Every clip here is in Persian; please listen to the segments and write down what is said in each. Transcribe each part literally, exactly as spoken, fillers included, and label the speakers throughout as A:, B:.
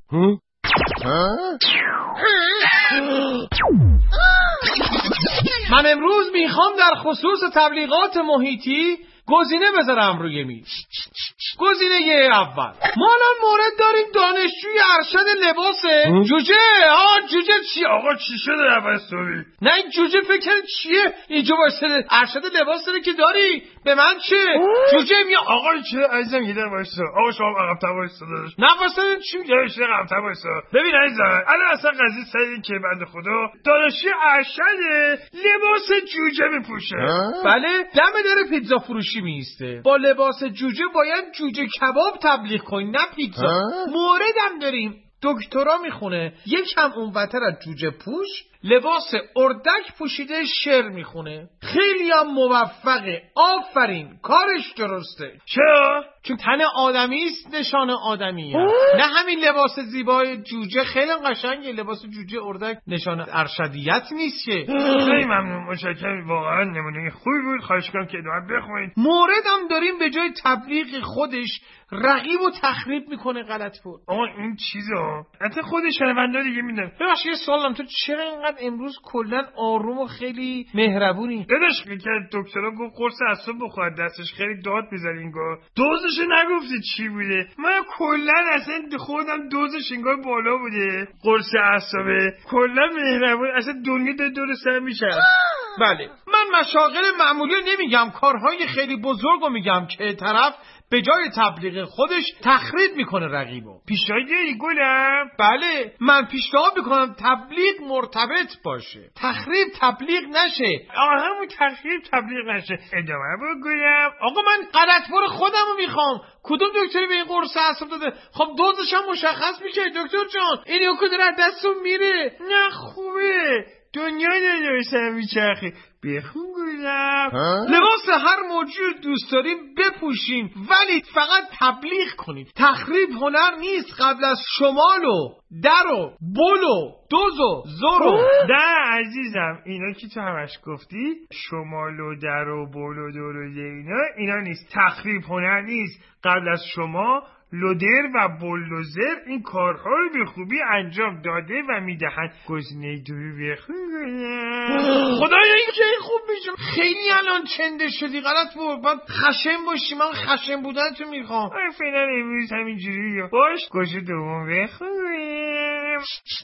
A: من امروز میخوام در خصوص تبلیغات محیطی گزینه بذارم روی میز. گزینه اول، ما الان مورد داریم دانشجوی ارشد لباس جوجه. آه جوجه چی؟
B: آقا چی شده لباسوی؟
A: نه این جوجه فکر چیه؟ اینجا واسه ارشد لباس داره که داری. به من چه؟ جوجه میاد.
B: آقا چه عزیزم یه در وایسا. آقا شما عقب تا وایسا داداش.
A: نه واسه چی میگی؟
B: یه عقب تا وایسا. ببین عزیزم الان اصلا قضیه سر این که بنده خدا دانشجوی ارشد لباس جوجه میپوشه.
A: بله دم در پیتزا فروشی میسته. با لباس جوجه باید جوجه کباب تبلیغ کنی نه پیتزا. موردم داریم دکترا میخونه، یکم اونورتر از جوجه پوش لباس اردک پوشیده شعر میخونه. خیلی هم موفقه. آفرین کارش درسته.
B: چرا؟
A: چون تن آدمی است نشان آدمیه. نه همین لباس زیبای جوجه خیلی قشنگه. لباس جوجه اردک نشان ارشدیت نیست که.
B: خیلی ممنون متشکرم. واقعا نمونه خوبی بود. خواهش کنم که ادامه بخونید.
A: موردم داریم به جای تبلیغ خودش رقیب و تخریب میکنه. غلط بود.
B: آقا این چیزا حتی خود شنوندا دیگه میدن.
A: ببخشید یه سوالم، تو چرا اینقدر امروز کلا آروم و خیلی مهربونی؟
B: داداش میگه دکترا گفت قرص اعصاب بخور، دستش خیلی داد میزنه انگار. دوزش نگفتی چی بوده؟ من کلا اصلا خودم دوزش انگار بالا بوده. قرص اعصاب کلا مهربون، اصلا دنیا داره دور سر میشه.
A: بله من مشاغل معمولی نمیگم، کارهای خیلی بزرگو میگم که طرف به جای تبلیغ خودش تخریب میکنه رقیبو.
B: پیشنهاد داری گلم؟
A: بله من پیشنهاد میکنم تبلیغ مرتبط باشه، تخریب تبلیغ نشه.
B: آه همون تخریب تبلیغ نشه. ادامه برو گلم.
A: آقا من غلطوار خودمو میخوام. کدوم دکتری به این قرص اعصاب داده؟ خب دوزش هم مشخص میشه دکتر جان. این یکو داره دستون میره.
B: نه خوبه. دنیا داره سر میچرخه. بخون گلم.
A: لباس هر موجود دوست داریم بپوشیم ولی فقط تبلیغ کنید. تخریب هنر نیست. قبل از شمال و در و بل و دوز و زر و
B: نه عزیزم اینا که تو همش گفتی شمال و در و بل و دور و اینا اینا نیست. تخریب هنر نیست. قبل از شما لودر و بلوزر این کارها رو به خوبی انجام داده و میدهند. گزینه دوی بخون.
A: خدایا این که خوب میشه. خیلی الان چنده شدی. غلط بود. باید خشن باشی. من خشن بودن تو میخوام.
B: آره فعلا امروز همینجوری باش. گزینه دوم بخون.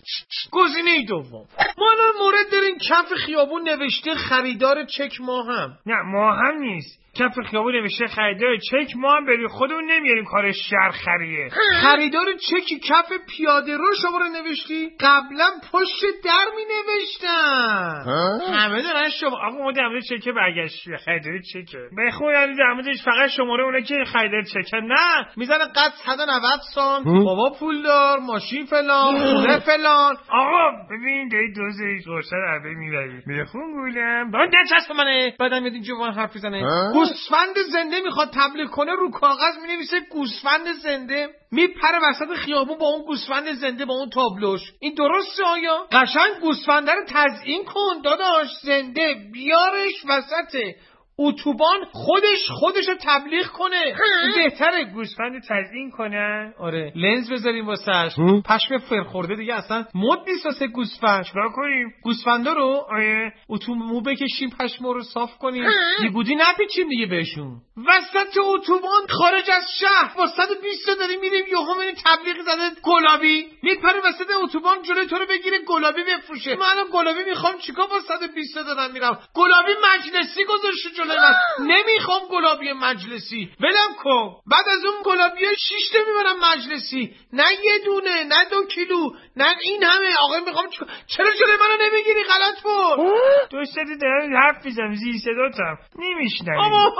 A: گزینه دوم، ما الان مورد داریم کف خیابون نوشته خریدار چک ما هم.
B: نه ما هم نیست. کف خیابون نوشته خریدار چک ما هم برای خودمون نمیاریم کار شرخریه.
A: خریدار چکی کف پیاده رو شما رو نوشتی؟ قبلا پشت در می نوشتن.
B: همه دارن شما. آقا ما در مورد چکه برگشت خریدار چکه بخون. یعنی در موردش فقط شماره اونه که خریدار چکه. نه
A: میزنه قد صد و نود سام. بابا پولدار، ماشین فلان، خونه فلان.
B: آقا ببین دایی دوزه قرصه عربه میبری. بخون گولم. با دچسب منه. بعدم یاد این جوان حرف بزنه. گوسفند زنده میخواد تبلیغ کنه، رو کاغذ مینویسه گوسفند زنده، میپره وسط خیابون با اون گوسفند زنده با اون تابلوش. این درسته آیا؟ قشنگ گوسفنده رو تزیین کن داداش، زنده بیارش وسط اتوبان، خودش خودش رو تبلیغ کنه. بهتره گوسفند تزیین کنه.
A: آره لنز بذاریم واسش. پشم فرخورده دیگه اصلا مد نیست واسه گوسفند.
B: چیکار کنیم؟
A: گوسفندا رو
B: آره
A: اتومو بکشیم، پشمو رو صاف کنیم، بیگودی نپیچیم دیگه بهشون. وسط اتوبان خارج از شهر با صد و بیست داریم میریم، یهو میبینیم تبلیغ زده گلابی، میپره وسط اتوبان جلوی تو رو بگیره گلابی بفروشه. من الان گلابی میخوام چیکار با صد و بیست دارم میرم؟ گلابی مجلسی گذاشته جلوی من. نمیخوام گلابی مجلسی، ولم کن. بعد از اون گلابی شش تا میبرم مجلسی، نه یه دونه، نه دو کیلو، نه این همه. آقا میخوام چیکار؟ چرا جلوی منو نمیگیری؟ غلط بود.
B: تو صدی دارم حرف میزنم زیر صداتم نمیشنوی.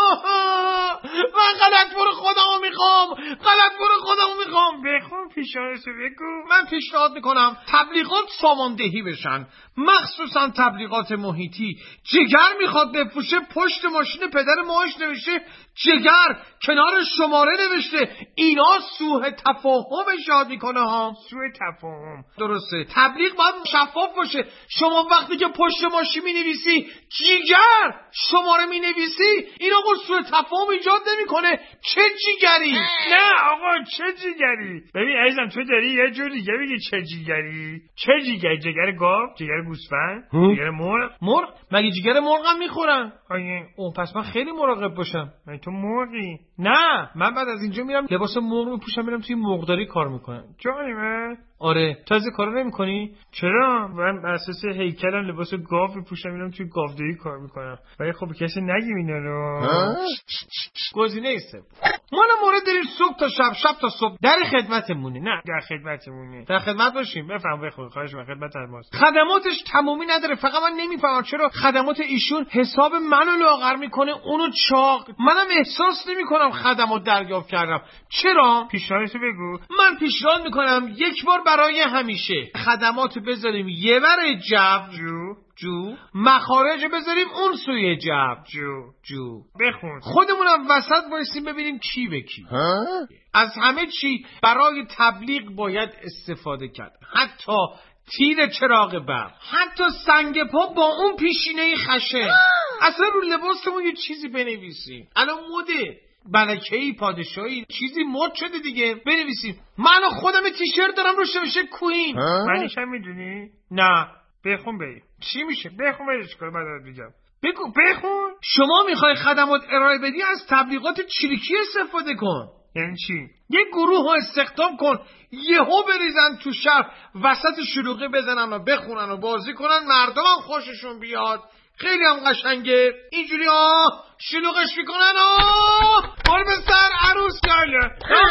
A: من غلط برو خودمو میخوام، غلط برو خودمو میخوام.
B: بخون پیشنهادتو بگو.
A: من پیشنهاد میکنم تبلیغات ساماندهی بشن، مخصوصا تبلیغات محیطی. جگر میخواد بفروشه، پشت ماشین پدر ماهش نوشته جگر کنار شماره نوشته. اینا سوء تفاهم ایجاد میکنه ها.
B: سوء تفاهم.
A: درسته. تبلیغ باید شفاف باشه. شما وقتی که پشت ماشین مینویسی جگر شماره مینویسی، این آقا سوء تفاهم ایجاد نمیکنه. چه جگری؟
B: نه آقا چه جگری؟ ببین عزیزم تو داری یه جور دیگه بگی چه جگری؟ چه جگری؟ جگر گاو؟ جگر گوسفند؟ جگر مرغ؟
A: مرغ؟ مگه جگر مرغ هم میخورن؟
B: آیه
A: اوه پس من خیلی مراقب باشم.
B: من تو مرغی؟
A: نه من بعد از اینجا میرم لباس مرغ میپوشم میرم توی مرغداری کار میکنم.
B: جانی من؟
A: آره تو از کارا نمیکنی؟
B: چرا؟ من بر اساس هیکلم لباس گاو میپوشم میرم توی گاوداری کار میکنم. ولی خب کسی نگیم اینا رو.
A: گزینه ایسته. ما مورد داریم صبح تا شب شب تا صبح در خدمتمونه. نه
B: در خدمتمونه.
A: در خدمت باشیم.
B: بفهم بخور خواهش می‌کنم خدمت ماست.
A: خدماتش تمومی نداره. فقط من نمیفهمم چرا خدمات ایشون حساب منو لاغر میکنه اونو چاق. منم احساس نمیکنم خدمات دریافت کردم. چرا؟
B: پیشنهادتو بگو.
A: من پیشنهاد میکنم یک بار برای همیشه خدماتو بذاریم یه ور جو
B: جو
A: جو مخارج بذاریم اون سوی جو
B: جو
A: جو.
B: بخون.
A: خودمونم وسط وایسیم ببینیم کی به کی. از همه چی برای تبلیغ باید استفاده کرد. حتی تیر چراغ برق، حتی سنگ پا با اون پیشینه خشه. اصلا رو لباسمون یه چیزی بنویسیم. الان مده ملکه‌ای پادشاهی چیزی مد شده دیگه. بنویسیم من خودم تیشرت دارم روش نوشته کوین.
B: معنیش هم میدونی؟
A: نه.
B: بخون بری.
A: چی میشه؟
B: بخون بری چیکار بعد میگم.
A: بگو بخون. شما میخوای خدمات ارائه بدی از تبلیغات چریکی استفاده کن.
B: یعنی چی؟
A: یه گروه ها استخدام کن یهو بریزن تو شهر وسط شلوغی بزنن و بخونن و بازی کنن مردم هم خوششون بیاد. خیلی هم قشنگه. اینجوری آه شلوغش میکنن آه بار به سر عروس گله.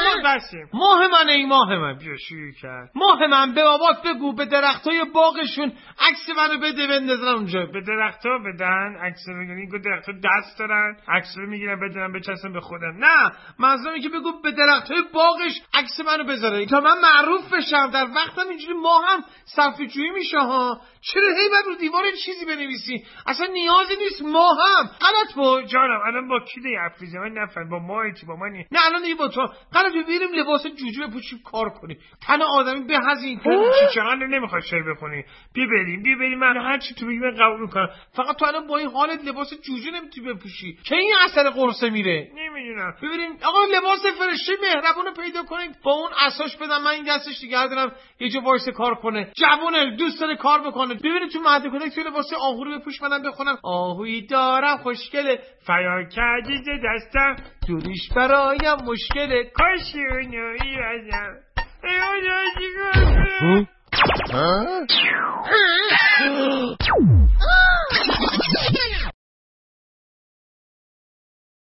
A: ماه من ای ماه من
B: بیا شروع کرد.
A: ماه من به بابات بگو به درختای باغشون عکس منو بده بندازن اونجا.
B: به درختا بدن عکس میگیرن. گو درختا دست دارن عکس رو میگیرن بدن بچسبن به خودم.
A: نه منظورم که بگو به درختای باغش عکس منو بذاره تا من معروف بشم. در وقتم اینجوری ما هم صفحه جویی میشه ها. چرا هی بعد رو دیوار چیزی بنویسی؟ اصلا نیازی نیست. ما هم غلط بود.
B: جانم الان با کی دی حرف من نفهم. با ما چی با منی؟
A: نه الان دیگه با تو غلط بریم لباس جوجو بپوشیم کار کنیم. تن آدمی به هزین
B: چی چقدر نمیخواد شعر بخونی. بیا بریم بیا بریم من هر چی تو بگی من قبول میکنم.
A: فقط تو الان با این حالت لباس جوجو نمیتونی بپوشی که این اثر قرصه میره.
B: نمیدونم.
A: ببینیم آقا لباس فرشته مهربونو پیدا کنید با اون اساش بدم من این دستش دیگه دارم یه جا وایس کار کنه. جوونه دوست داره کار بکنه. ببینید تو مهد کودک تو لباس آهو بپوش منم بخونم. آهویی دارم خوشگله
B: فیا کجیز دستم
A: دوریش برایم مشکله
B: کاش اونو ایرزم ای اونو جیگو